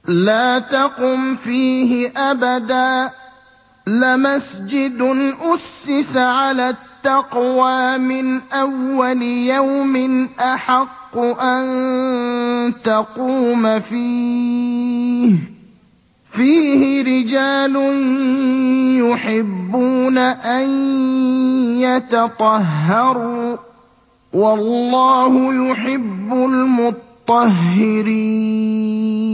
لَا تَقُمْ فِيهِ أَبَدًا ۚ لَّمَسْجِدٌ أُسِّسَ عَلَى التَّقْوَىٰ مِنْ أَوَّلِ يَوْمٍ أَحَقُّ أَن تَقُومَ فِيهِ ۚ فِيهِ رِجَالٌ يُحِبُّونَ أَن يَتَطَهَّرُوا ۚ وَاللَّهُ يُحِبُّ الْمُطَّهِّرِينَ